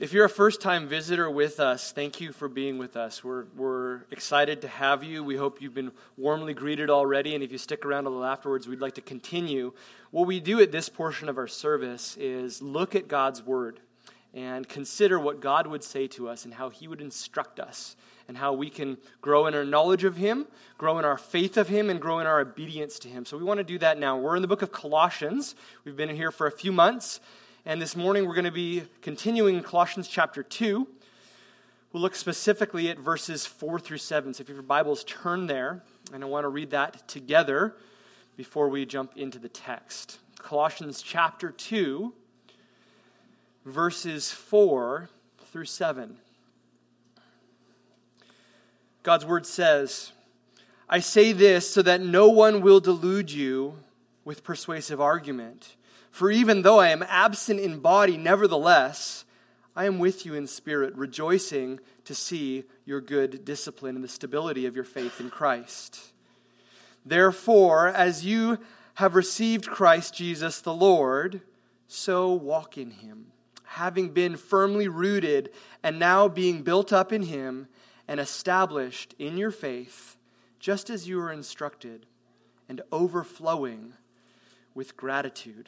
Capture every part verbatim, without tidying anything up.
If you're a first-time visitor with us, thank you for being with us. We're we're excited to have you. We hope you've been warmly greeted already, and if you stick around a little afterwards, we'd like to continue. What we do at this portion of our service is look at God's Word and consider what God would say to us and how He would instruct us and how we can grow in our knowledge of Him, grow in our faith of Him, and grow in our obedience to Him. So we want to do that now. We're in the book of Colossians. We've been here for a few months. And this morning we're going to be continuing in Colossians chapter two. We'll look specifically at verses four through seven. So if you have your Bibles, turn there. And I want to read that together before we jump into the text. Colossians chapter two, verses four through seven. God's word says, "I say this so that no one will delude you with persuasive argument. For even though I am absent in body, nevertheless, I am with you in spirit, rejoicing to see your good discipline and the stability of your faith in Christ. Therefore, as you have received Christ Jesus the Lord, so walk in Him, having been firmly rooted and now being built up in Him and established in your faith, just as you were instructed, and overflowing with gratitude."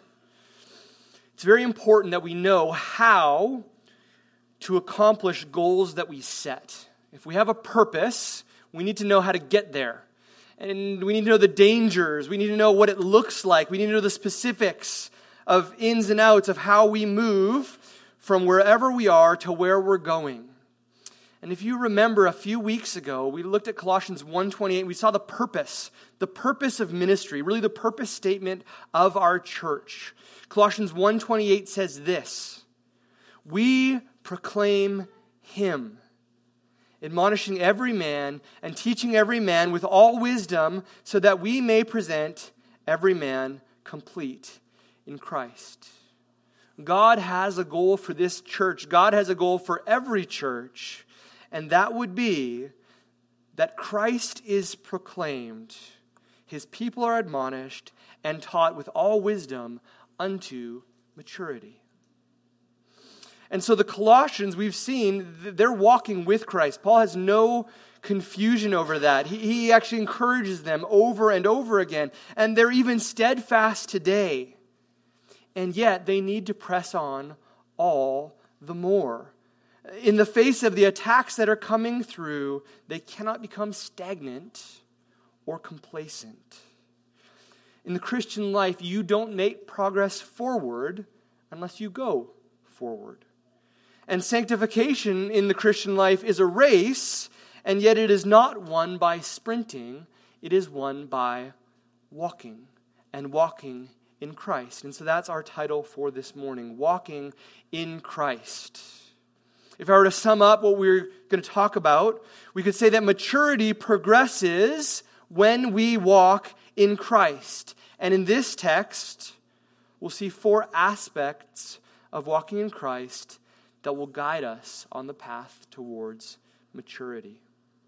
It's very important that we know how to accomplish goals that we set. If we have a purpose, we need to know how to get there. And we need to know the dangers. We need to know what it looks like. We need to know the specifics of ins and outs of how we move from wherever we are to where we're going. And if you remember a few weeks ago, we looked at Colossians one twenty-eight. We saw the purpose, the purpose of ministry, really the purpose statement of our church. Colossians one twenty-eight says this, "We proclaim Him, admonishing every man and teaching every man with all wisdom, so that we may present every man complete in Christ." God has a goal for this church. God has a goal for every church. And that would be that Christ is proclaimed, His people are admonished and taught with all wisdom unto maturity. And so the Colossians, we've seen, they're walking with Christ. Paul has no confusion over that. He, he actually encourages them over and over again. And they're even steadfast today. And yet they need to press on all the more. In the face of the attacks that are coming through, they cannot become stagnant or complacent. In the Christian life, you don't make progress forward unless you go forward. And sanctification in the Christian life is a race, and yet it is not won by sprinting. It is won by walking, and walking in Christ. And so that's our title for this morning, Walking in Christ. If I were to sum up what we're going to talk about, we could say that maturity progresses when we walk in Christ. And in this text, we'll see four aspects of walking in Christ that will guide us on the path towards maturity.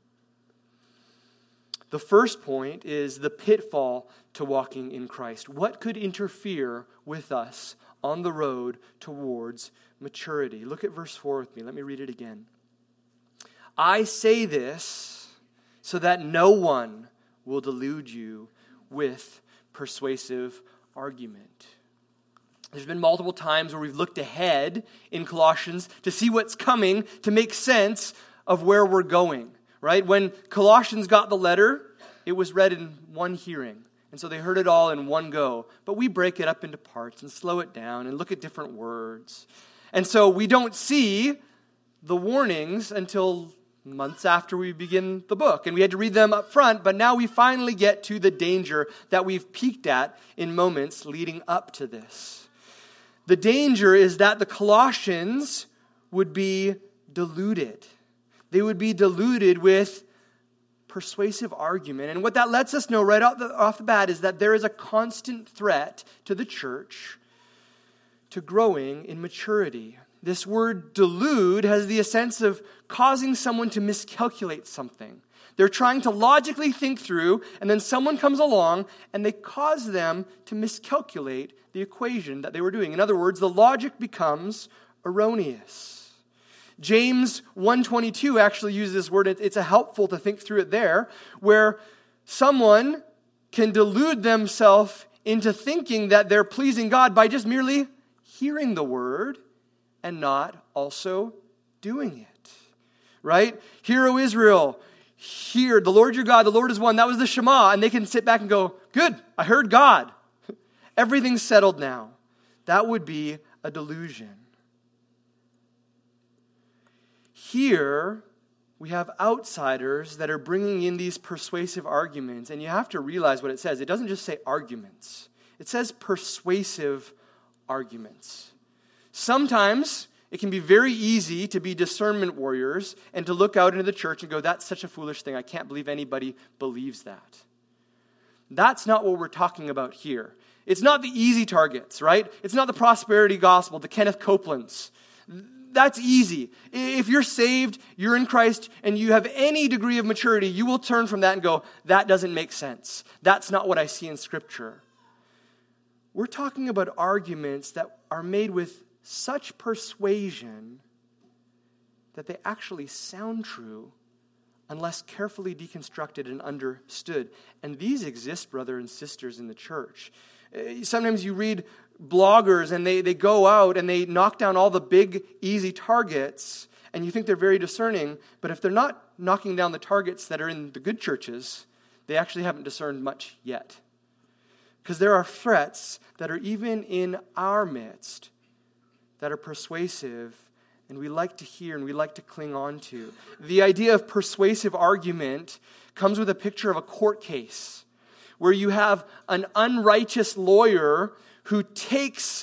The first point is the pitfall to walking in Christ. What could interfere with us on the road towards maturity? Look at verse four with me. Let me read it again. "I say this so that no one will delude you with persuasive argument." There's been multiple times where we've looked ahead in Colossians to see what's coming, to make sense of where we're going, right? When Colossians got the letter, it was read in one hearing. And so they heard it all in one go. But we break it up into parts and slow it down and look at different words. And so we don't see the warnings until months after we begin the book. And we had to read them up front, but now we finally get to the danger that we've peeked at in moments leading up to this. The danger is that the Colossians would be deluded. They would be deluded with persuasive argument. And what that lets us know right off the, off the bat is that there is a constant threat to the church to growing in maturity. This word delude has the sense of causing someone to miscalculate something. They're trying to logically think through, and then someone comes along and they cause them to miscalculate the equation that they were doing. In other words, the logic becomes erroneous. James one twenty-two actually uses this word. It's a helpful to think through it there, where someone can delude themselves into thinking that they're pleasing God by just merely hearing the word and not also doing it. Right? Hear, O Israel, hear, the Lord your God, the Lord is one. That was the Shema. And they can sit back and go, good, I heard God. Everything's settled now. That would be a delusion. Here, we have outsiders that are bringing in these persuasive arguments. And you have to realize what it says. It doesn't just say arguments. It says persuasive arguments. Sometimes it can be very easy to be discernment warriors and to look out into the church and go, that's such a foolish thing. I can't believe anybody believes that. That's not what we're talking about here. It's not the easy targets, right? It's not the prosperity gospel, the Kenneth Copelands. That's easy. If you're saved, you're in Christ, and you have any degree of maturity, you will turn from that and go, that doesn't make sense. That's not what I see in Scripture. We're talking about arguments that are made with such persuasion that they actually sound true unless carefully deconstructed and understood. And these exist, brothers and sisters, in the church. Sometimes you read bloggers and they, they go out and they knock down all the big, easy targets, and you think they're very discerning, but if they're not knocking down the targets that are in the good churches, they actually haven't discerned much yet. Because there are threats that are even in our midst that are persuasive, and we like to hear and we like to cling on to. The idea of persuasive argument comes with a picture of a court case where you have an unrighteous lawyer who takes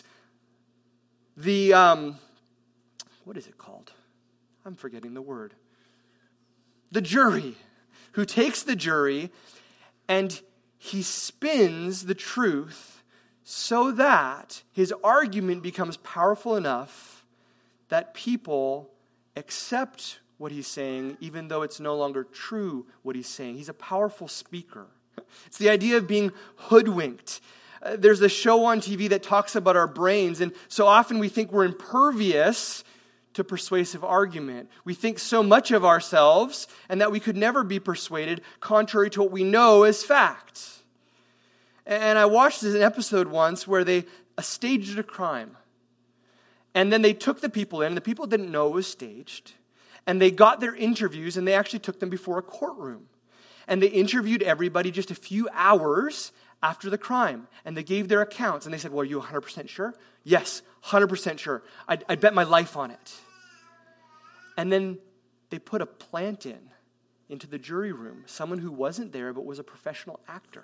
the, um, what is it called? I'm forgetting the word. The jury, who takes the jury and he spins the truth so that his argument becomes powerful enough that people accept what he's saying, even though it's no longer true what he's saying. He's a powerful speaker. It's the idea of being hoodwinked. Uh, there's a show on T V that talks about our brains, and so often we think we're impervious to persuasive argument. We think so much of ourselves and that we could never be persuaded, contrary to what we know as fact. And I watched an episode once where they staged a crime. And then they took the people in, and the people didn't know it was staged. And they got their interviews, and they actually took them before a courtroom. And they interviewed everybody just a few hours after the crime. And they gave their accounts. And they said, well, are you one hundred percent sure? Yes, one hundred percent sure. I, I bet my life on it. And then they put a plant in, into the jury room, someone who wasn't there but was a professional actor.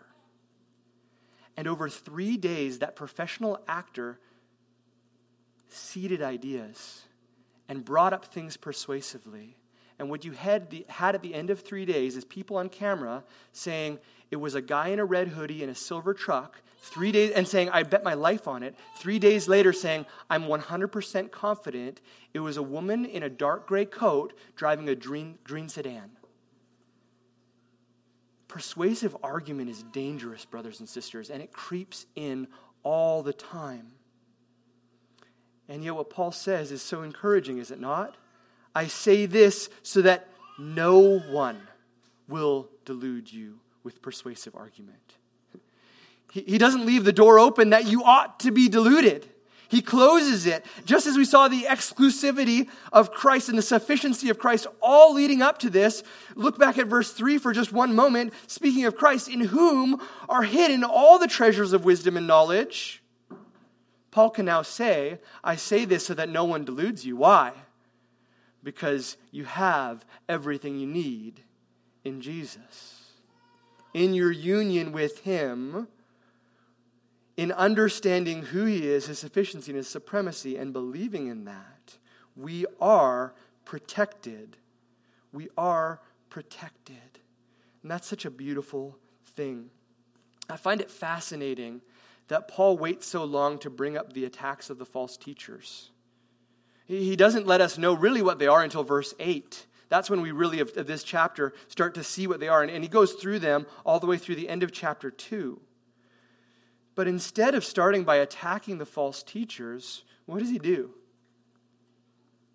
And over three days, that professional actor seeded ideas and brought up things persuasively. And what you had, the, had at the end of three days is people on camera saying it was a guy in a red hoodie in a silver truck, three days, and saying, I bet my life on it. Three days later saying, I'm one hundred percent confident it was a woman in a dark gray coat driving a green, green sedan. Persuasive argument is dangerous, brothers and sisters, and it creeps in all the time. And yet what Paul says is so encouraging, is it not? I say this so that no one will delude you with persuasive argument. He, he doesn't leave the door open that you ought to be deluded. He closes it, just as we saw the exclusivity of Christ and the sufficiency of Christ all leading up to this. Look back at verse three for just one moment. Speaking of Christ, in whom are hidden all the treasures of wisdom and knowledge. Paul can now say, I say this so that no one deludes you. Why? Because you have everything you need in Jesus. In your union with Him, in understanding who He is, His sufficiency and His supremacy, and believing in that, we are protected. We are protected. And that's such a beautiful thing. I find it fascinating that Paul waits so long to bring up the attacks of the false teachers. He doesn't let us know really what they are until verse eight. That's when we really, of this chapter, start to see what they are. And he goes through them all the way through the end of chapter two. But instead of starting by attacking the false teachers, what does he do? He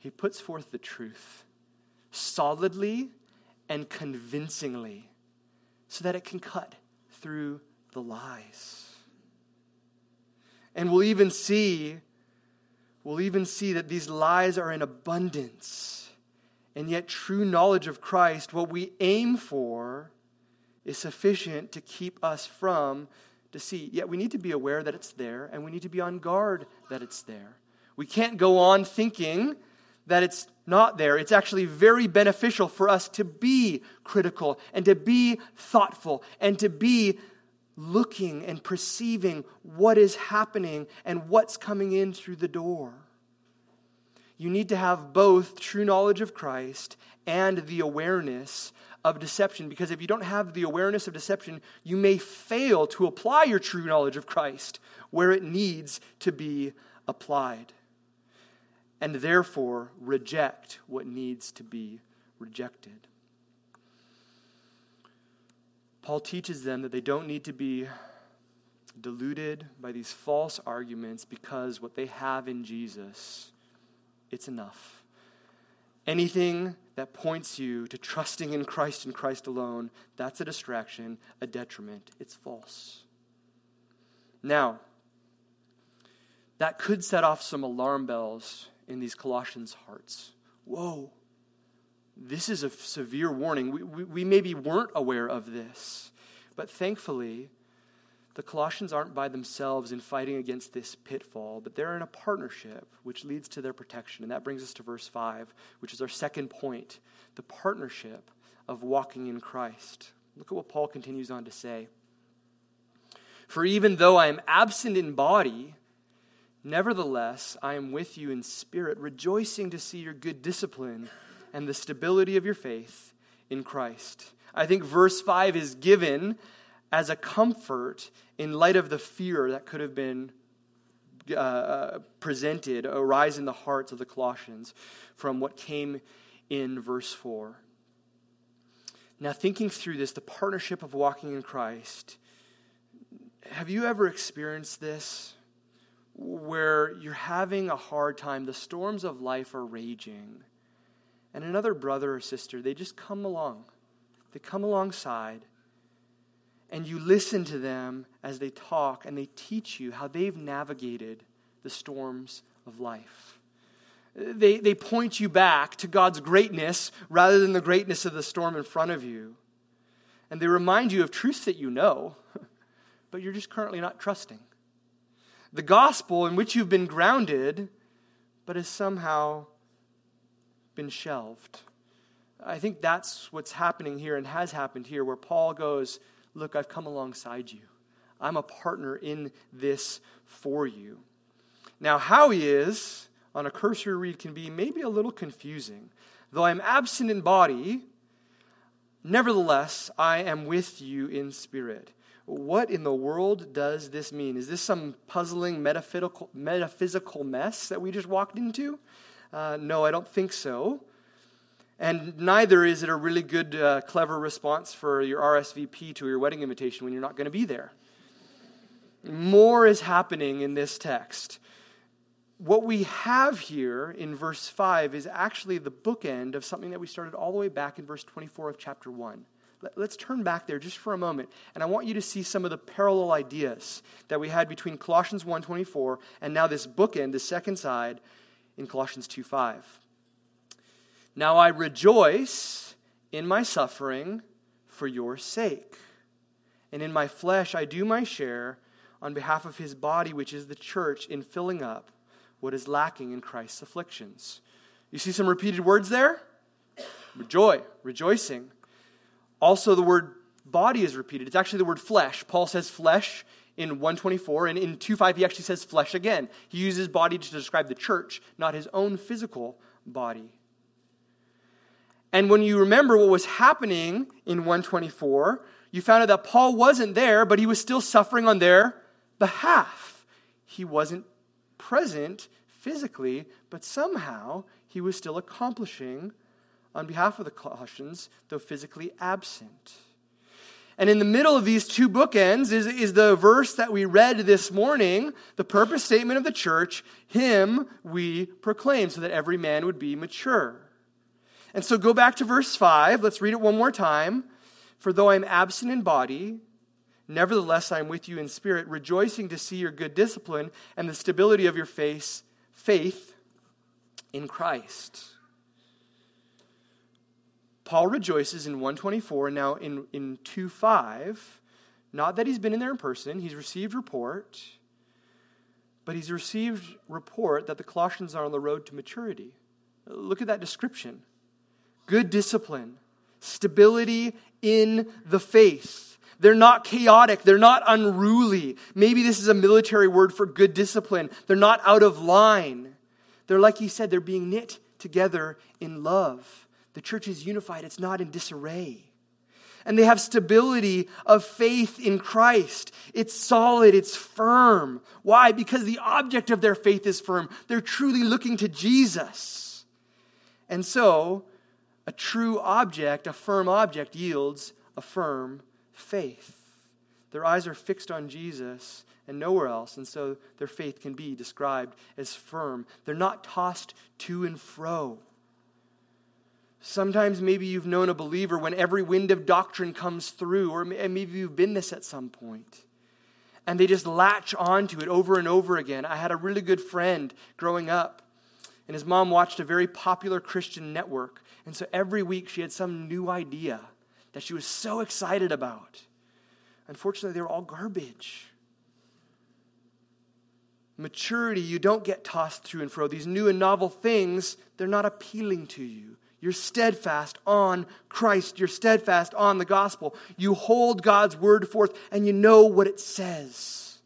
he puts forth the truth solidly and convincingly so that it can cut through the lies. And we'll even see, we'll even see that these lies are in abundance. And yet true knowledge of Christ, what we aim for, is sufficient to keep us from deceit. Yet we need to be aware that it's there, and we need to be on guard that it's there. We can't go on thinking that it's not there. It's actually very beneficial for us to be critical and to be thoughtful and to be looking and perceiving what is happening and what's coming in through the door. You need to have both true knowledge of Christ and the awareness of deception, because if you don't have the awareness of deception, you may fail to apply your true knowledge of Christ where it needs to be applied, and therefore reject what needs to be rejected. Paul teaches them that they don't need to be deluded by these false arguments, because what they have in Jesus, it's enough. Anything that points you to trusting in Christ and Christ alone, that's a distraction, a detriment. It's false. Now, that could set off some alarm bells in these Colossians' hearts. Whoa, this is a severe warning. We, we, we maybe weren't aware of this, but thankfully, the Colossians aren't by themselves in fighting against this pitfall, but they're in a partnership, which leads to their protection. And that brings us to verse five, which is our second point, the partnership of walking in Christ. Look at what Paul continues on to say. For even though I am absent in body, nevertheless I am with you in spirit, rejoicing to see your good discipline and the stability of your faith in Christ. I think verse five is given as a comfort in light of the fear that could have been uh, presented, arise in the hearts of the Colossians from what came in verse four. Now, thinking through this, the partnership of walking in Christ, have you ever experienced this where you're having a hard time, the storms of life are raging, and another brother or sister, they just come along, they come alongside, and you listen to them as they talk, and they teach you how they've navigated the storms of life. They, they point you back to God's greatness rather than the greatness of the storm in front of you. And they remind you of truths that you know, but you're just currently not trusting. The gospel in which you've been grounded, but has somehow been shelved. I think that's what's happening here and has happened here, where Paul goes, look, I've come alongside you. I'm a partner in this for you. Now, how he is, on a cursory read, can be maybe a little confusing. Though I'm absent in body, nevertheless, I am with you in spirit. What in the world does this mean? Is this some puzzling metaphysical, metaphysical mess that we just walked into? Uh, no, I don't think so. And neither is it a really good, uh, clever response for your R S V P to your wedding invitation when you're not going to be there. More is happening in this text. What we have here in verse five is actually the bookend of something that we started all the way back in verse twenty-four of chapter one. Let's turn back there just for a moment, and I want you to see some of the parallel ideas that we had between Colossians one twenty-four and now this bookend, the second side, in Colossians two five. Now I rejoice in my suffering for your sake, and in my flesh I do my share on behalf of his body, which is the church, in filling up what is lacking in Christ's afflictions. You see some repeated words there? Joy, rejoicing. Also, the word body is repeated. It's actually the word flesh. Paul says flesh in one twenty-four, and in two five he actually says flesh again. He uses body to describe the church, not his own physical body. And when you remember what was happening in one twenty-four, you found out that Paul wasn't there, but he was still suffering on their behalf. He wasn't present physically, but somehow he was still accomplishing on behalf of the Colossians, though physically absent. And in the middle of these two bookends is, is the verse that we read this morning, the purpose statement of the church, him we proclaim, so that every man would be mature. And so go back to verse five. Let's read it one more time. For though I am absent in body, nevertheless I am with you in spirit, rejoicing to see your good discipline and the stability of your faith, faith in Christ. Paul rejoices in one twenty-four, now in, in two five, not that he's been in there in person, he's received report, but he's received report that the Colossians are on the road to maturity. Look at that description. Good discipline, stability in the faith. They're not chaotic, they're not unruly. Maybe this is a military word for good discipline. They're not out of line. They're, like he said, they're being knit together in love. The church is unified. It's not in disarray. And they have stability of faith in Christ. It's solid. It's firm. Why? Because the object of their faith is firm. They're truly looking to Jesus. And so, a true object, a firm object, yields a firm faith. Their eyes are fixed on Jesus and nowhere else. And so, their faith can be described as firm. They're not tossed to and fro. Sometimes maybe you've known a believer when every wind of doctrine comes through, or maybe you've been this at some point, and they just latch onto it over and over again. I had a really good friend growing up, and his mom watched a very popular Christian network, and so every week she had some new idea that she was so excited about. Unfortunately, they were all garbage. Maturity, you don't get tossed to and fro. These new and novel things, they're not appealing to you. You're steadfast on Christ. You're steadfast on the gospel. You hold God's word forth and you know what it says.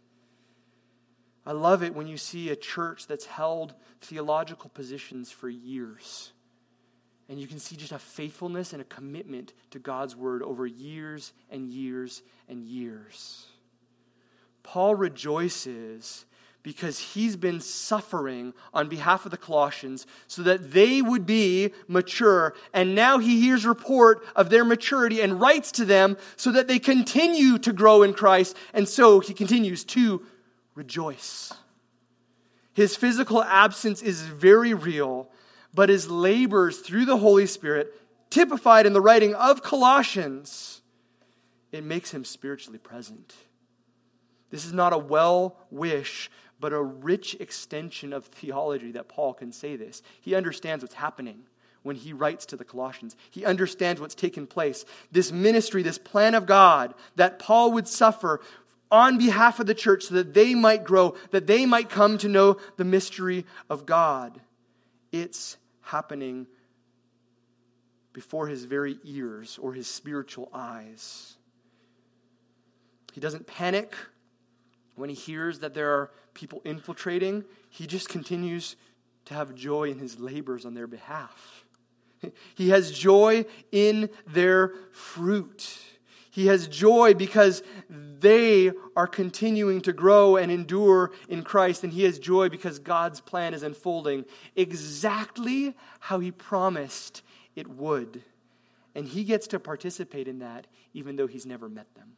I love it when you see a church that's held theological positions for years. And you can see just a faithfulness and a commitment to God's word over years and years and years. Paul rejoices because he's been suffering on behalf of the Colossians so that they would be mature. And now he hears report of their maturity and writes to them so that they continue to grow in Christ. And so he continues to rejoice. His physical absence is very real, but his labors through the Holy Spirit, typified in the writing of Colossians, it makes him spiritually present. This is not a well wish, but a rich extension of theology that Paul can say this. He understands what's happening when he writes to the Colossians. He understands what's taken place. This ministry, this plan of God, that Paul would suffer on behalf of the church so that they might grow, that they might come to know the mystery of God. It's happening before his very ears or his spiritual eyes. He doesn't panic when he hears that there are people infiltrating. He just continues to have joy in his labors on their behalf. He has joy in their fruit. He has joy because they are continuing to grow and endure in Christ. And he has joy because God's plan is unfolding exactly how he promised it would. And he gets to participate in that even though he's never met them.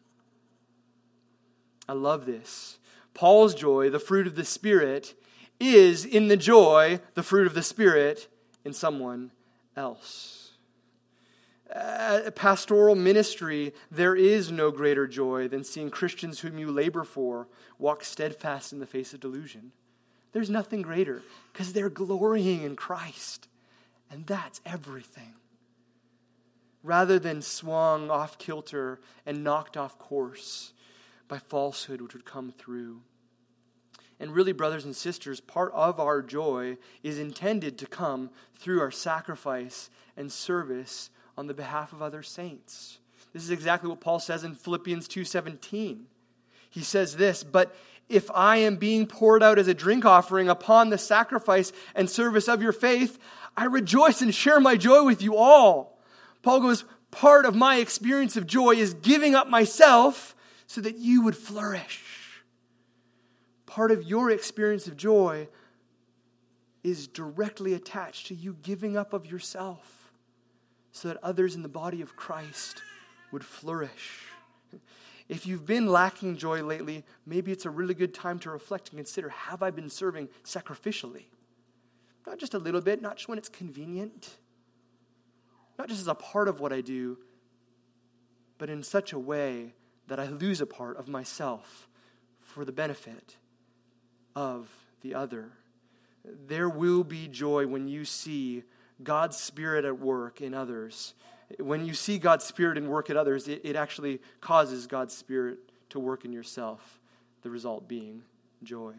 I love this. Paul's joy, the fruit of the Spirit, is in the joy, the fruit of the Spirit, in someone else. Uh, pastoral ministry, there is no greater joy than seeing Christians whom you labor for walk steadfast in the face of delusion. There's nothing greater because they're glorying in Christ. And that's everything. Rather than swung off kilter and knocked off course by falsehood which would come through. And really, brothers and sisters, part of our joy is intended to come through our sacrifice and service on the behalf of other saints. This is exactly what Paul says in Philippians two seventeen. He says this, "But if I am being poured out as a drink offering upon the sacrifice and service of your faith, I rejoice and share my joy with you all." Paul goes, part of my experience of joy is giving up myself so that you would flourish. Part of your experience of joy is directly attached to you giving up of yourself so that others in the body of Christ would flourish. If you've been lacking joy lately, maybe it's a really good time to reflect and consider, have I been serving sacrificially? Not just a little bit, not just when it's convenient, not just as a part of what I do, but in such a way that I lose a part of myself for the benefit of the other. There will be joy when you see God's Spirit at work in others. When you see God's Spirit and work at others, it, it actually causes God's Spirit to work in yourself, the result being joy.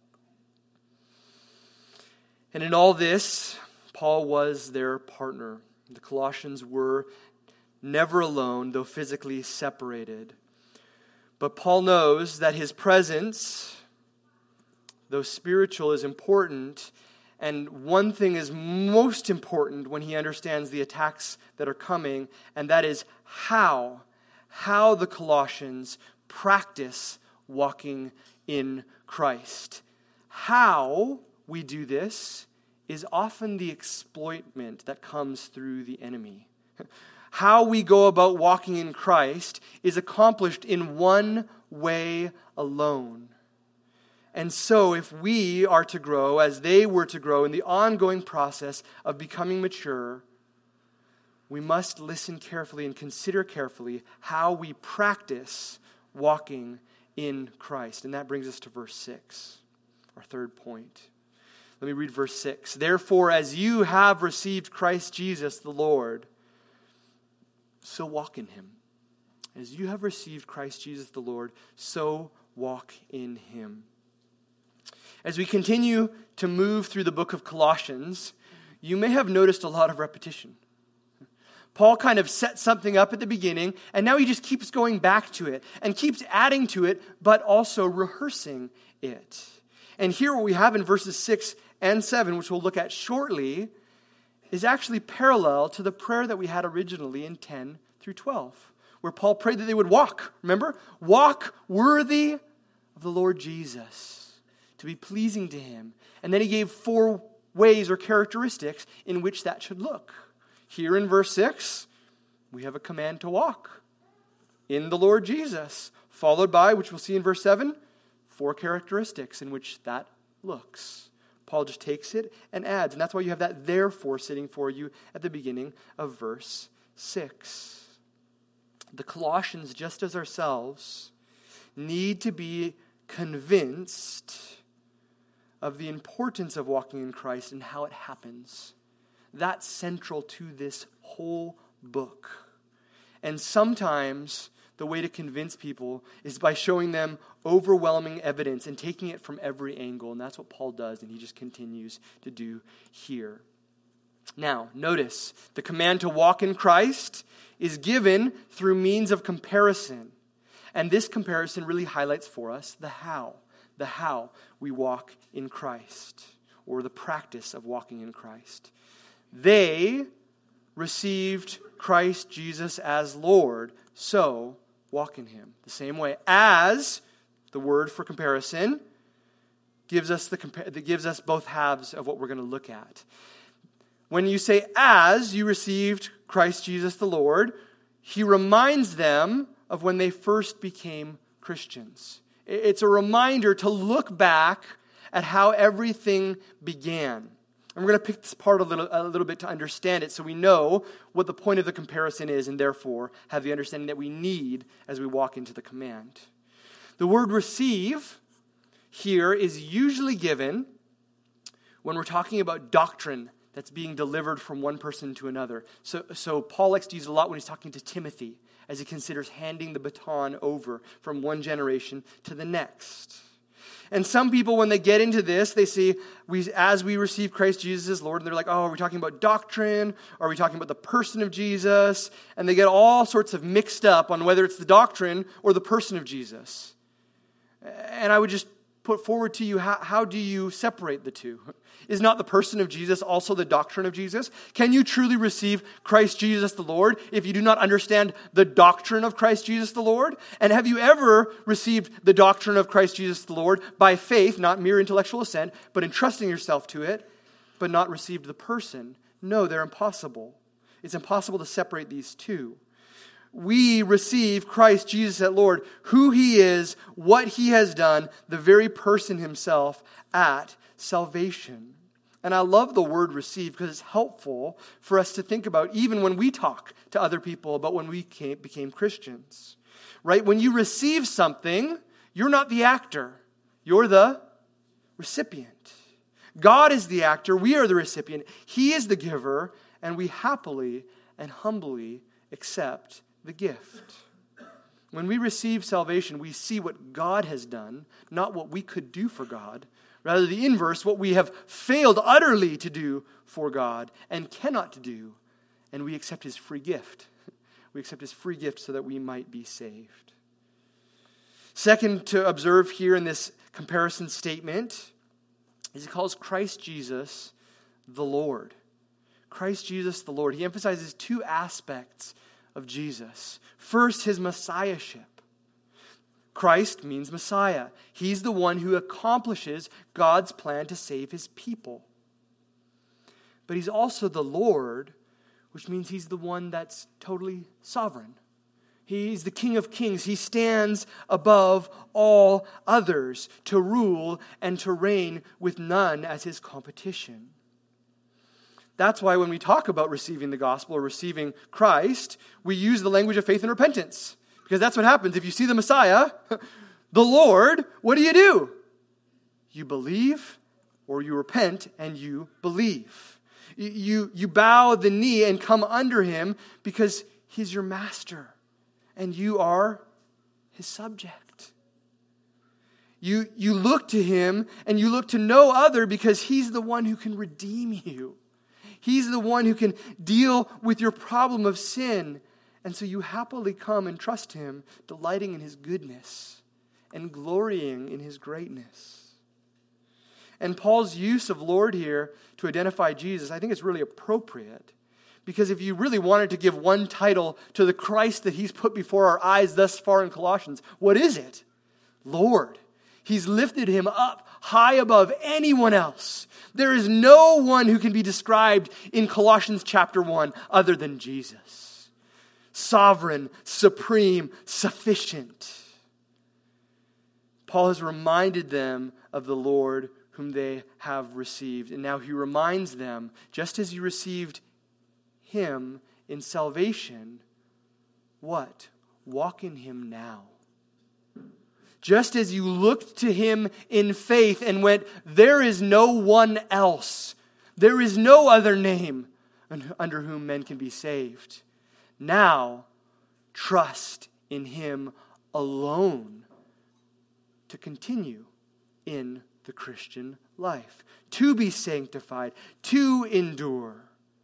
And in all this, Paul was their partner. The Colossians were never alone, though physically separated. But Paul knows that his presence, though spiritual, is important. And one thing is most important when he understands the attacks that are coming, and that is how, how the Colossians practice walking in Christ. How we do this is often the exploitment that comes through the enemy. How we go about walking in Christ is accomplished in one way alone. And so if we are to grow as they were to grow in the ongoing process of becoming mature, we must listen carefully and consider carefully how we practice walking in Christ. And that brings us to verse six, our third point. Let me read verse six. Therefore, as you have received Christ Jesus the Lord, so walk in him. As you have received Christ Jesus the Lord, so walk in him. As we continue to move through the book of Colossians, you may have noticed a lot of repetition. Paul kind of set something up at the beginning, and now he just keeps going back to it and keeps adding to it, but also rehearsing it. And here what we have in verses six and seven, which we'll look at shortly, is actually parallel to the prayer that we had originally in ten through twelve, where Paul prayed that they would walk, remember? Walk worthy of the Lord Jesus, to be pleasing to him. And then he gave four ways or characteristics in which that should look. Here in verse six, we have a command to walk in the Lord Jesus, followed by, which we'll see in verse seven, four characteristics in which that looks. Paul just takes it and adds, and that's why you have that therefore sitting for you at the beginning of verse six. The Colossians, just as ourselves, need to be convinced of the importance of walking in Christ and how it happens. That's central to this whole book. And sometimes the way to convince people is by showing them overwhelming evidence and taking it from every angle. And that's what Paul does, and he just continues to do here. Now, notice, the command to walk in Christ is given through means of comparison. And this comparison really highlights for us the how. The how we walk in Christ, or the practice of walking in Christ. They received Christ Jesus as Lord, so walk in him. The same way as the word for comparison gives us the that gives us both halves of what we're going to look at. When you say as you received Christ Jesus the Lord, he reminds them of when they first became Christians. It's a reminder to look back at how everything began. And we're going to pick this apart a little, a little bit to understand it so we know what the point of the comparison is and therefore have the understanding that we need as we walk into the command. The word receive here is usually given when we're talking about doctrine that's being delivered from one person to another. So, so Paul likes to use it a lot when he's talking to Timothy, as he considers handing the baton over from one generation to the next. And some people, when they get into this, they see, we, as we receive Christ Jesus as Lord, and they're like, oh, are we talking about doctrine? Are we talking about the person of Jesus? And they get all sorts of mixed up on whether it's the doctrine or the person of Jesus. And I would just put forward to you, how, how do you separate the two? Is not the person of Jesus also the doctrine of Jesus? Can you truly receive Christ Jesus the Lord if you do not understand the doctrine of Christ Jesus the Lord? And have you ever received the doctrine of Christ Jesus the Lord by faith, not mere intellectual assent, but entrusting yourself to it, but not received the person? No, they're impossible. It's impossible to separate these two. we receive Christ Jesus as Lord, who he is, what he has done, the very person himself at salvation. And I love the word receive because it's helpful for us to think about even when we talk to other people about when we came, became Christians. Right? When you receive something, you're not the actor. You're the recipient. God is the actor. We are the recipient. He is the giver. And we happily and humbly accept the gift. When we receive salvation, we see what God has done, not what we could do for God. Rather, the inverse, what we have failed utterly to do for God and cannot to do. And we accept his free gift. We accept his free gift so that we might be saved. Second to observe here in this comparison statement is he calls Christ Jesus the Lord. Christ Jesus the Lord. He emphasizes two aspects of Jesus. First, his messiahship. Christ means Messiah. He's the one who accomplishes God's plan to save his people. But he's also the Lord, which means he's the one that's totally sovereign. He's the King of Kings. He stands above all others to rule and to reign with none as his competition. That's why when we talk about receiving the gospel or receiving Christ, we use the language of faith and repentance. Because that's what happens. If you see the Messiah, the Lord, what do you do? You believe or you repent and you believe. You, you bow the knee and come under him because he's your master and you are his subject. You, you look to him and you look to no other because he's the one who can redeem you. He's the one who can deal with your problem of sin. And so you happily come and trust him, delighting in his goodness and glorying in his greatness. And Paul's use of Lord here to identify Jesus, I think it's really appropriate. Because if you really wanted to give one title to the Christ that he's put before our eyes thus far in Colossians, what is it? Lord. He's lifted him up high above anyone else. There is no one who can be described in Colossians chapter one other than Jesus. Sovereign, supreme, sufficient. Paul has reminded them of the Lord whom they have received. And now he reminds them, just as you received him in salvation, what? Walk in him now. Just as you looked to him in faith and went, there is no one else. There is no other name under whom men can be saved. Now, trust in him alone to continue in the Christian life, to be sanctified, to endure.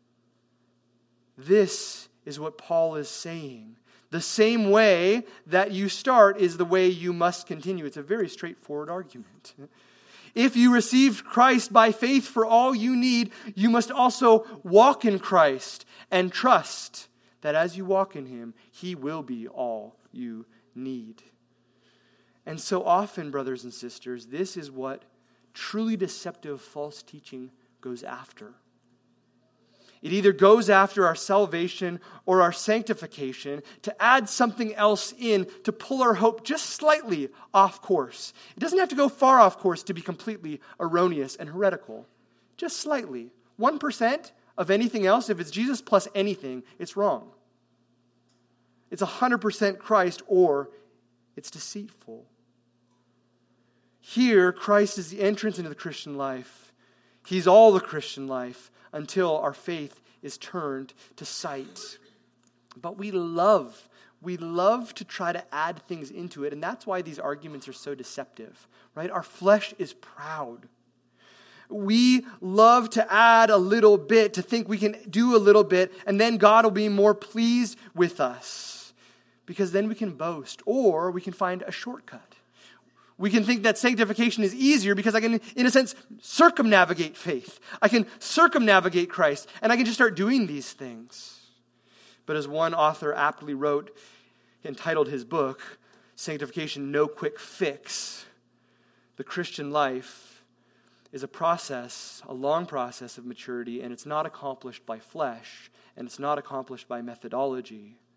This is what Paul is saying. The same way that you start is the way you must continue. It's a very straightforward argument. If you received Christ by faith for all you need, you must also walk in Christ and trust that as you walk in him, he will be all you need. And so often, brothers and sisters, this is what truly deceptive false teaching goes after. It either goes after our salvation or our sanctification to add something else in to pull our hope just slightly off course. It doesn't have to go far off course to be completely erroneous and heretical. Just slightly. one percent of anything else, if it's Jesus plus anything, it's wrong. It's one hundred percent Christ or it's deceitful. Here, Christ is the entrance into the Christian life. He's all the Christian life until our faith is turned to sight. But we love, we love to try to add things into it, and that's why these arguments are so deceptive, right? Our flesh is proud. We love to add a little bit, to think we can do a little bit, and then God will be more pleased with us. Because then we can boast, or we can find a shortcut. We can think that sanctification is easier because I can, in a sense, circumnavigate faith. I can circumnavigate Christ, and I can just start doing these things. But as one author aptly wrote, entitled his book, Sanctification, No Quick Fix, the Christian life is a process, a long process of maturity, and it's not accomplished by flesh, and it's not accomplished by methodology.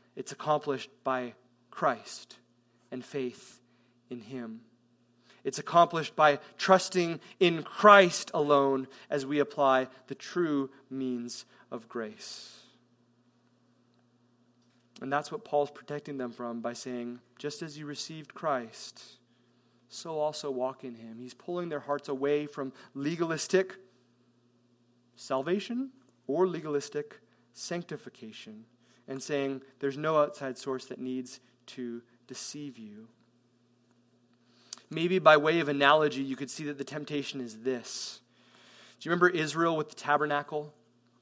It's accomplished by Christ and faith in him. It's accomplished by trusting in Christ alone as we apply the true means of grace. And that's what Paul's protecting them from by saying, just as you received Christ, so also walk in him. He's pulling their hearts away from legalistic salvation or legalistic sanctification and saying there's no outside source that needs to deceive you. Maybe by way of analogy, you could see that the temptation is this. Do you remember Israel with the tabernacle?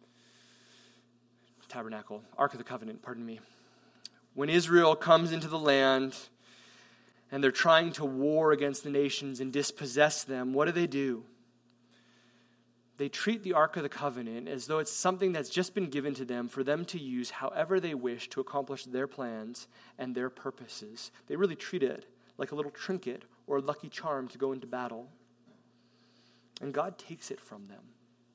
Tabernacle, Ark of the Covenant, pardon me. When Israel comes into the land and they're trying to war against the nations and dispossess them, what do they do? They treat the Ark of the Covenant as though it's something that's just been given to them for them to use however they wish to accomplish their plans and their purposes. They really treat it like a little trinket or a lucky charm to go into battle. And God takes it from them.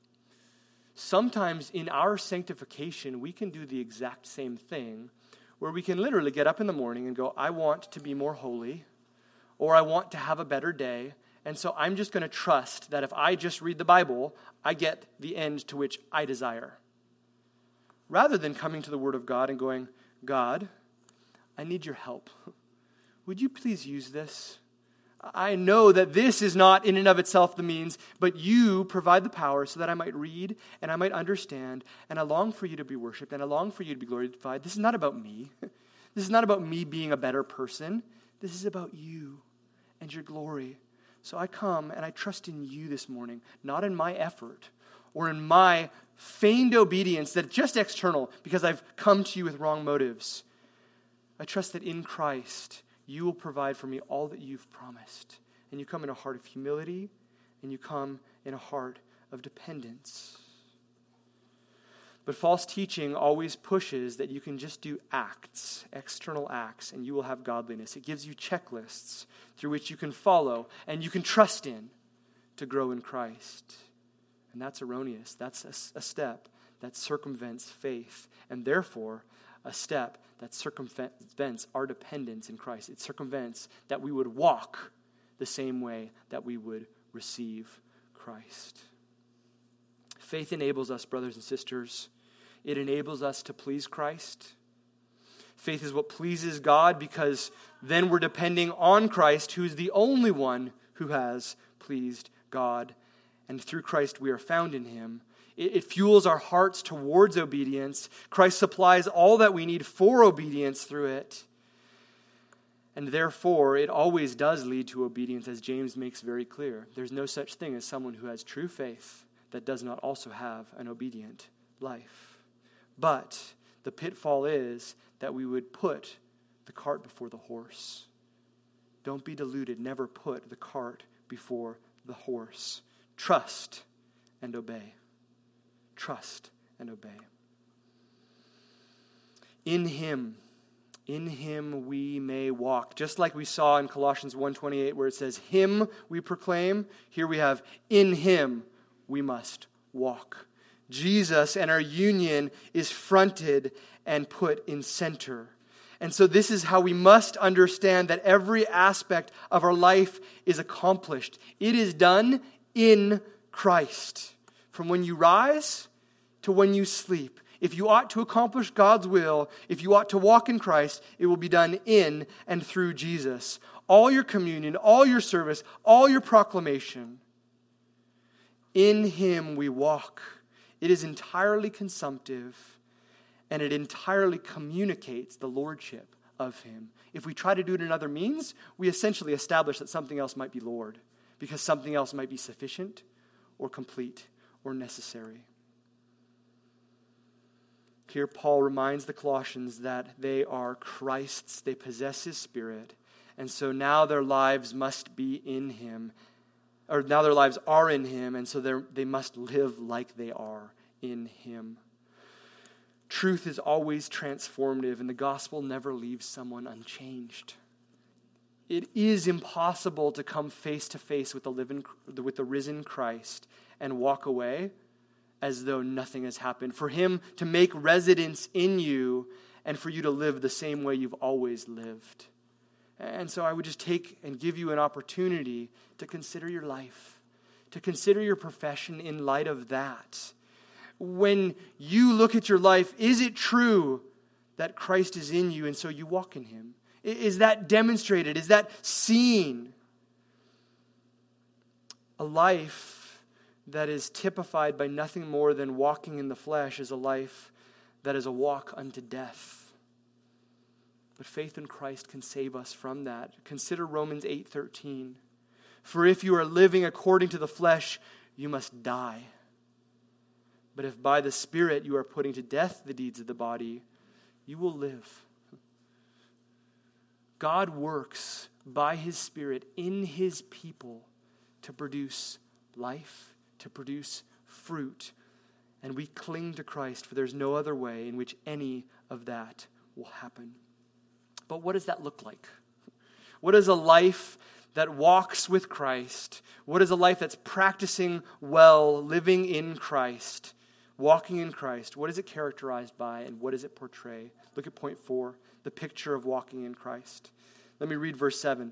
Sometimes in our sanctification, we can do the exact same thing, where we can literally get up in the morning and go, I want to be more holy, or I want to have a better day, and so I'm just going to trust that if I just read the Bible, I get the end to which I desire. Rather than coming to the Word of God and going, God, I need your help. Would you please use this? I know that this is not in and of itself the means, but you provide the power so that I might read and I might understand, and I long for you to be worshipped, and I long for you to be glorified. This is not about me. This is not about me being a better person. This is about you and your glory. So I come and I trust in you this morning, not in my effort or in my feigned obedience that's just external because I've come to you with wrong motives. I trust that in Christ, you will provide for me all that you've promised. And you come in a heart of humility, and you come in a heart of dependence. But false teaching always pushes that you can just do acts, external acts, and you will have godliness. It gives you checklists through which you can follow and you can trust in to grow in Christ. And that's erroneous. That's a, a step that circumvents faith, and therefore a step that circumvents our dependence in Christ. It circumvents that we would walk the same way that we would receive Christ. Faith enables us, brothers and sisters. It enables us to please Christ. Faith is what pleases God because then we're depending on Christ, who's the only one who has pleased God. And through Christ we are found in him. It fuels our hearts towards obedience. Christ supplies all that we need for obedience through it. And therefore, it always does lead to obedience, as James makes very clear. There's no such thing as someone who has true faith that does not also have an obedient life. But the pitfall is that we would put the cart before the horse. Don't be deluded. Never put the cart before the horse. Trust and obey. Trust and obey. In him, in him we may walk. Just like we saw in Colossians one twenty-eight where it says, him we proclaim. Here we have, in him we must walk. Jesus and our union is fronted and put in center. And so this is how we must understand that every aspect of our life is accomplished. It is done in Christ. From when you rise to when you sleep. If you ought to accomplish God's will, if you ought to walk in Christ, it will be done in and through Jesus. All your communion, all your service, all your proclamation. In him we walk. It is entirely consumptive, and it entirely communicates the lordship of him. If we try to do it in other means, we essentially establish that something else might be Lord, because something else might be sufficient or complete or necessary. Here Paul reminds the Colossians that they are Christ's, they possess his Spirit, and so now their lives must be in him, or now their lives are in him, and so they must live like they are in him. Truth is always transformative, and the gospel never leaves someone unchanged. It is impossible to come face to face with the living, with the risen Christ and walk away as though nothing has happened. For him to make residence in you and for you to live the same way you've always lived. And so I would just take and give you an opportunity to consider your life, to consider your profession in light of that. When you look at your life, is it true that Christ is in you and so you walk in him? Is that demonstrated? Is that seen? A life that is typified by nothing more than walking in the flesh is a life that is a walk unto death. But faith in Christ can save us from that. Consider Romans eight thirteen. For if you are living according to the flesh, you must die. But if by the Spirit you are putting to death the deeds of the body, you will live. God works by his Spirit in his people to produce life, to produce fruit. And we cling to Christ, for there's no other way in which any of that will happen. But what does that look like? What is a life that walks with Christ? What is a life that's practicing well, living in Christ, walking in Christ? What is it characterized by, and what does it portray? Look at point four, the picture of walking in Christ. Let me read verse seven.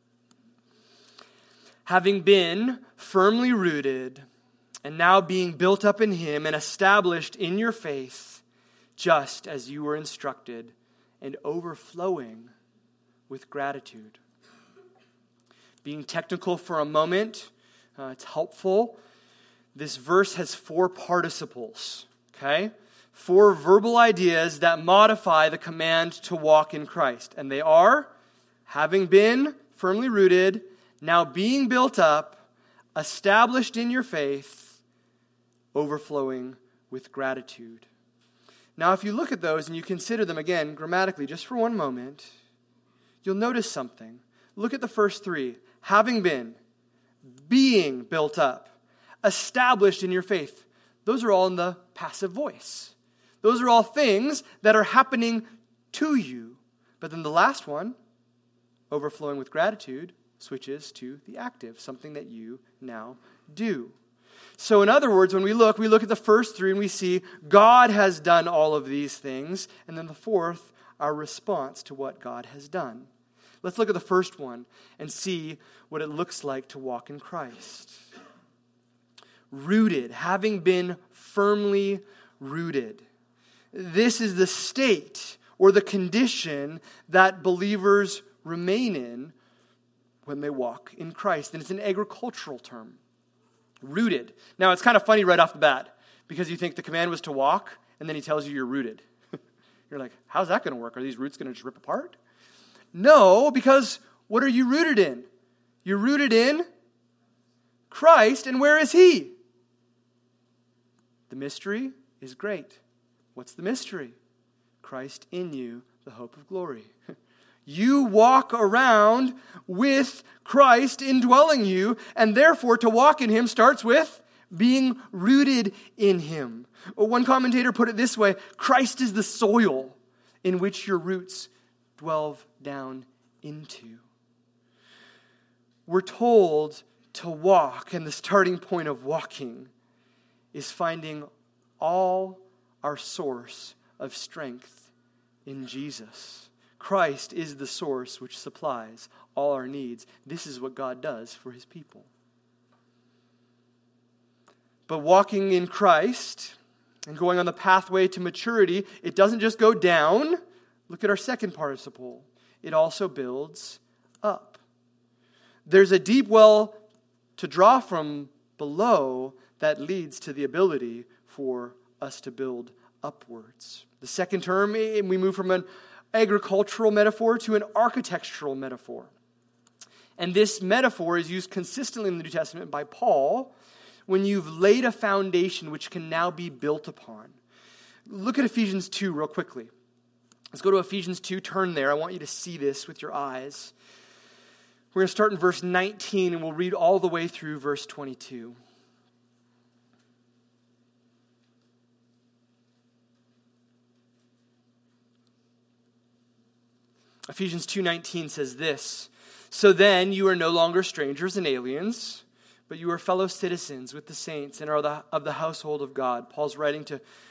Having been firmly rooted, and now being built up in him and established in your faith, just as you were instructed, and overflowing with gratitude. Being technical for a moment, uh, it's helpful. This verse has four participles, okay? Four verbal ideas that modify the command to walk in Christ. And they are, having been firmly rooted, now being built up, established in your faith, overflowing with gratitude. Now, if you look at those and you consider them again grammatically just for one moment, you'll notice something. Look at the first three. Having been, being built up, established in your faith. Those are all in the passive voice. Those are all things that are happening to you. But then the last one, overflowing with gratitude, switches to the active, something that you now do. So in other words, when we look, we look at the first three and we see God has done all of these things. And then the fourth, our response to what God has done. Let's look at the first one and see what it looks like to walk in Christ. Rooted, having been firmly rooted. This is the state or the condition that believers remain in when they walk in Christ. And it's an agricultural term. Rooted. Now, it's kind of funny right off the bat because you think the command was to walk and then he tells you you're rooted. You're like, how's that going to work? Are these roots going to just rip apart? No, because what are you rooted in? You're rooted in Christ, and where is he? The mystery is great. What's the mystery? Christ in you, the hope of glory. You walk around with Christ indwelling you, and therefore to walk in him starts with being rooted in him. One commentator put it this way: Christ is the soil in which your roots dwell down into. We're told to walk, and the starting point of walking is finding all our source of strength in Jesus. Christ is the source which supplies all our needs. This is what God does for his people. But walking in Christ and going on the pathway to maturity, it doesn't just go down. Look at our second participle. It also builds up. There's a deep well to draw from below that leads to the ability for us to build upwards. The second term, we move from an agricultural metaphor to an architectural metaphor. And this metaphor is used consistently in the New Testament by Paul when you've laid a foundation which can now be built upon. Look at Ephesians two real quickly. Let's go to Ephesians two. Turn there. I want you to see this with your eyes. We're going to start in verse nineteen, and we'll read all the way through verse twenty-two. Ephesians two nineteen says this: So then you are no longer strangers and aliens, but you are fellow citizens with the saints and are the, of the household of God. Paul's writing to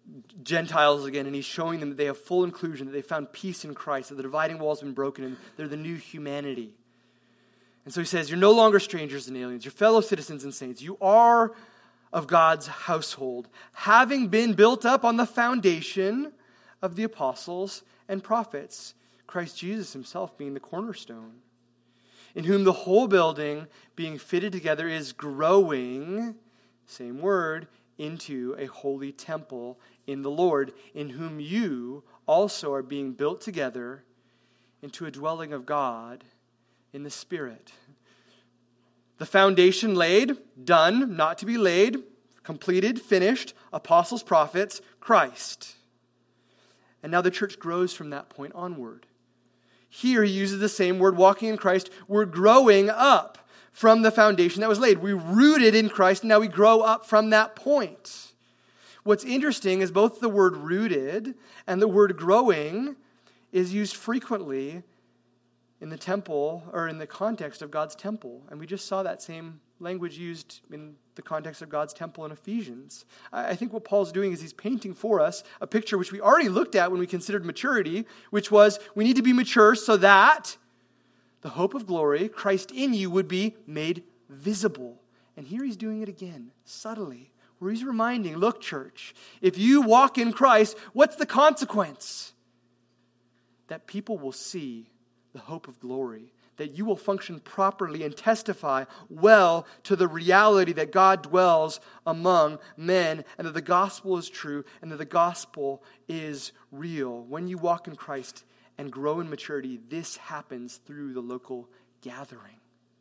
Gentiles again, and he's showing them that they have full inclusion, that they found peace in Christ, that the dividing wall has been broken, and they're the new humanity. And so he says, you're no longer strangers and aliens. You're fellow citizens and saints. You are of God's household, having been built up on the foundation of the apostles and prophets, Christ Jesus himself being the cornerstone, in whom the whole building being fitted together is growing, same word, into a holy temple in the Lord, in whom you also are being built together into a dwelling of God in the Spirit. The foundation laid, done, not to be laid, completed, finished, apostles, prophets, Christ. And now the church grows from that point onward. Here he uses the same word, walking in Christ. We're growing up from the foundation that was laid. We rooted in Christ, and now we grow up from that point. What's interesting is both the word rooted and the word growing is used frequently in the temple, or in the context of God's temple. And we just saw that same language used in the context of God's temple in Ephesians. I think what Paul's doing is he's painting for us a picture which we already looked at when we considered maturity, which was we need to be mature so that the hope of glory, Christ in you, would be made visible. And here he's doing it again, subtly, where he's reminding, look, church, if you walk in Christ, what's the consequence? That people will see the hope of glory, that you will function properly and testify well to the reality that God dwells among men, and that the gospel is true, and that the gospel is real. When you walk in Christ and grow in maturity, this happens through the local gathering.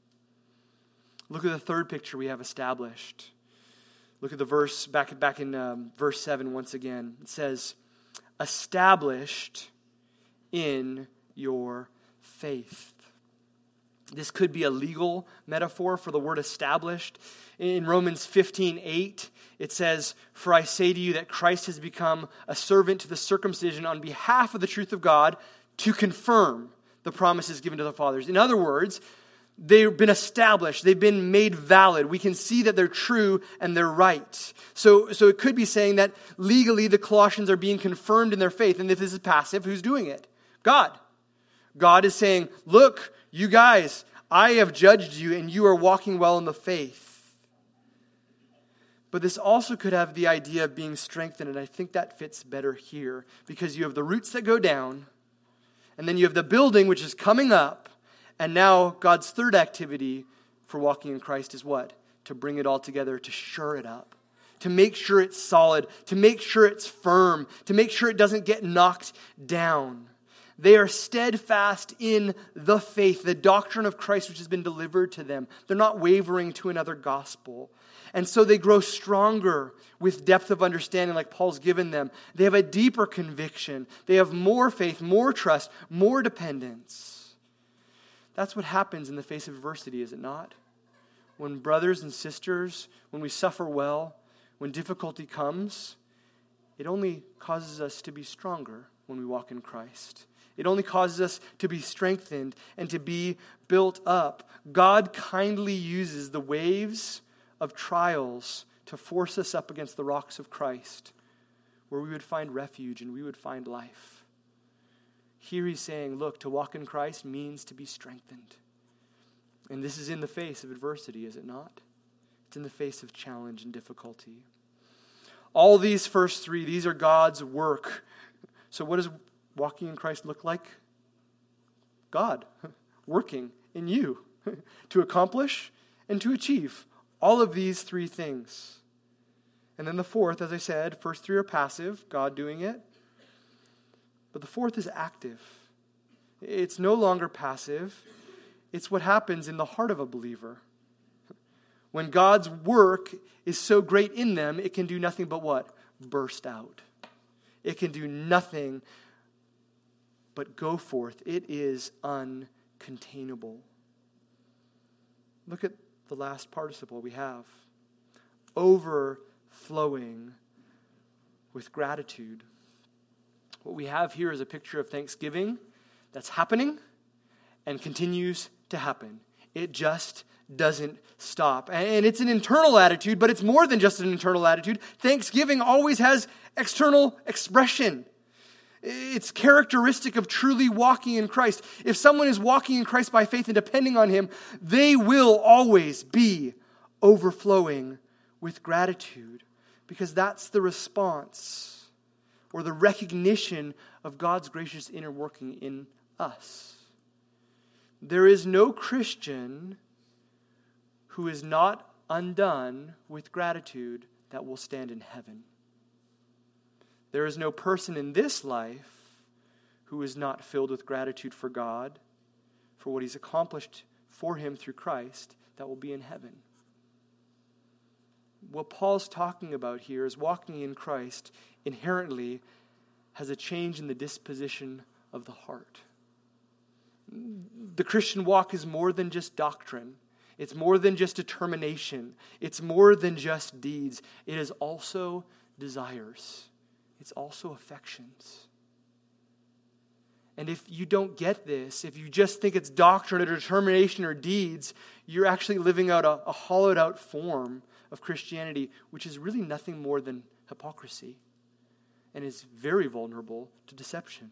Look at the third picture we have established. Look at the verse, back, back in um, verse seven once again. It says, established in your faith. This could be a legal metaphor for the word established. In Romans fifteen eight, it says, for I say to you that Christ has become a servant to the circumcision on behalf of the truth of God to confirm the promises given to the fathers. In other words, they've been established. They've been made valid. We can see that they're true and they're right. So, so it could be saying that legally the Colossians are being confirmed in their faith. And if this is passive, who's doing it? God. God is saying, look, you guys, I have judged you and you are walking well in the faith. But this also could have the idea of being strengthened, and I think that fits better here because you have the roots that go down, and then you have the building which is coming up, and now God's third activity for walking in Christ is what? To bring it all together, to shore it up, to make sure it's solid, to make sure it's firm, to make sure it doesn't get knocked down. They are steadfast in the faith, the doctrine of Christ which has been delivered to them. They're not wavering to another gospel. And so they grow stronger with depth of understanding like Paul's given them. They have a deeper conviction. They have more faith, more trust, more dependence. That's what happens in the face of adversity, is it not? When brothers and sisters, when we suffer well, when difficulty comes, it only causes us to be stronger when we walk in Christ. It only causes us to be strengthened and to be built up. God kindly uses the waves of trials to force us up against the rocks of Christ, where we would find refuge and we would find life. Here he's saying, look, to walk in Christ means to be strengthened. And this is in the face of adversity, is it not? It's in the face of challenge and difficulty. All these first three, these are God's work. So what does walking in Christ look like? God working in you to accomplish and to achieve all of these three things. And then the fourth, as I said, first three are passive, God doing it. But the fourth is active. It's no longer passive. It's what happens in the heart of a believer. When God's work is so great in them, it can do nothing but what? Burst out. It can do nothing but go forth. It is uncontainable. Look at the last participle we have. Overflowing with gratitude. What we have here is a picture of thanksgiving that's happening and continues to happen. It just doesn't stop. And it's an internal attitude, but it's more than just an internal attitude. Thanksgiving always has external expression. It's characteristic of truly walking in Christ. If someone is walking in Christ by faith and depending on Him, they will always be overflowing with gratitude, because that's the response or the recognition of God's gracious inner working in us. There is no Christian who is not undone with gratitude that will stand in heaven. There is no person in this life who is not filled with gratitude for God, for what He's accomplished for him through Christ, that will be in heaven. What Paul's talking about here is walking in Christ inherently has a change in the disposition of the heart. The Christian walk is more than just doctrine. It's more than just determination. It's more than just deeds. It is also desires. It's also affections. And if you don't get this, if you just think it's doctrine or determination or deeds, you're actually living out a, a hollowed out form of Christianity, which is really nothing more than hypocrisy and is very vulnerable to deception.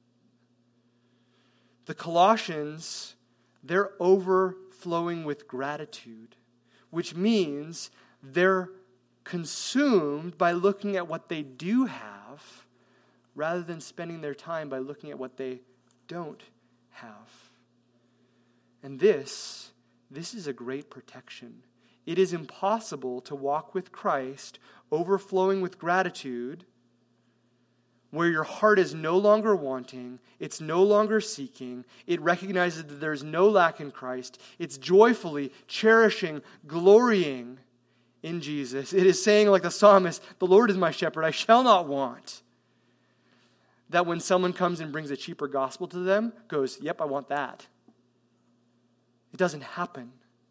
The Colossians, they're overflowing with gratitude, which means they're consumed by looking at what they do have rather than spending their time by looking at what they don't have. And this, this is a great protection. It is impossible to walk with Christ, overflowing with gratitude, where your heart is no longer wanting, it's no longer seeking, it recognizes that there's no lack in Christ, it's joyfully cherishing, glorying in Jesus. It is saying, like the psalmist, the Lord is my shepherd, I shall not want. That when someone comes and brings a cheaper gospel to them, goes, yep, I want that. It doesn't happen.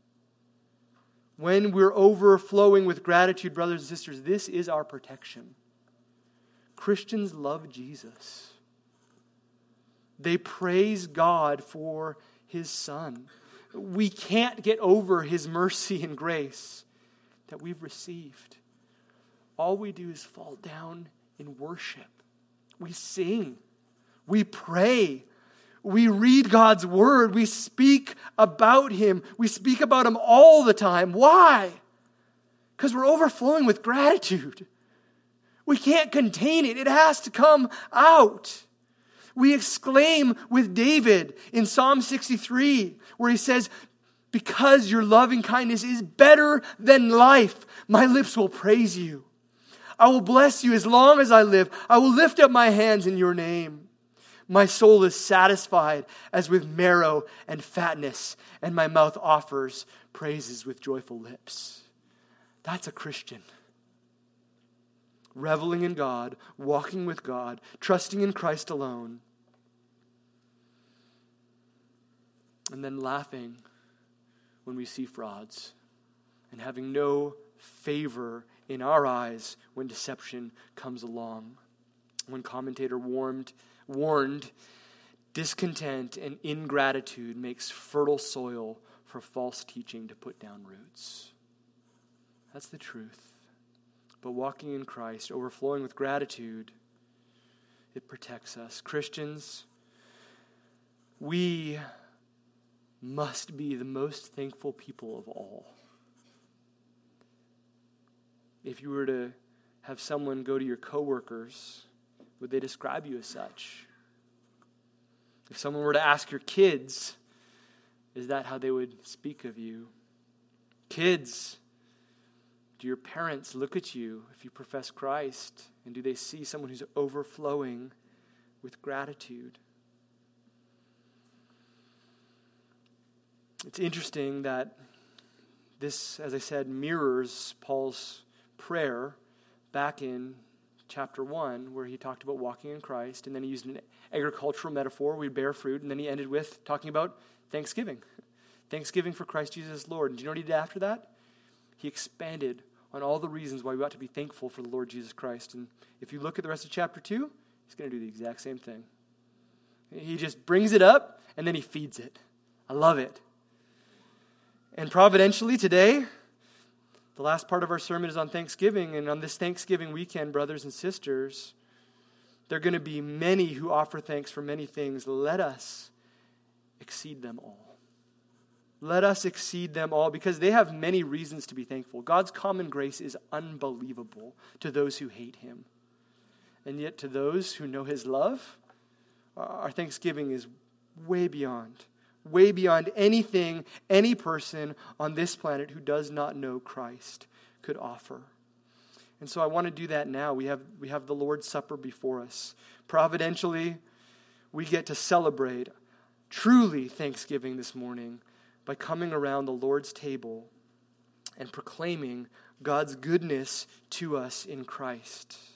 When we're overflowing with gratitude, brothers and sisters, this is our protection. Christians love Jesus. They praise God for His Son. We can't get over His mercy and grace that we've received. All we do is fall down in worship. We sing. We pray. We read God's Word. We speak about Him. We speak about Him all the time. Why? Because we're overflowing with gratitude. We can't contain it. It has to come out. We exclaim with David in Psalm sixty-three, where he says, because your loving kindness is better than life, my lips will praise you. I will bless you as long as I live. I will lift up my hands in your name. My soul is satisfied as with marrow and fatness, and my mouth offers praises with joyful lips. That's a Christian. Reveling in God, walking with God, trusting in Christ alone, and then laughing when we see frauds, and having no favor in our eyes when deception comes along. One commentator warned, warned, discontent and ingratitude makes fertile soil for false teaching to put down roots. That's the truth. But walking in Christ, overflowing with gratitude, it protects us. Christians, we must be the most thankful people of all. If you were to have someone go to your coworkers, would they describe you as such? If someone were to ask your kids, is that how they would speak of you? Kids, do your parents look at you if you profess Christ? And do they see someone who's overflowing with gratitude? It's interesting that this, as I said, mirrors Paul's prayer back in chapter one, where he talked about walking in Christ, and then he used an agricultural metaphor, we bear fruit, and then he ended with talking about Thanksgiving. Thanksgiving for Christ Jesus Lord. And do you know what he did after that? He expanded on all the reasons why we ought to be thankful for the Lord Jesus Christ. And if you look at the rest of chapter two, he's going to do the exact same thing. He just brings it up, and then he feeds it. I love it. And providentially today, the last part of our sermon is on Thanksgiving, and on this Thanksgiving weekend, brothers and sisters, there are going to be many who offer thanks for many things. Let us exceed them all. Let us exceed them all, because they have many reasons to be thankful. God's common grace is unbelievable to those who hate him. And yet to those who know his love, our thanksgiving is way beyond, way beyond anything any person on this planet who does not know Christ could offer. And so I want to do that now. We have, we have the Lord's Supper before us. Providentially, we get to celebrate truly Thanksgiving this morning by coming around the Lord's table and proclaiming God's goodness to us in Christ.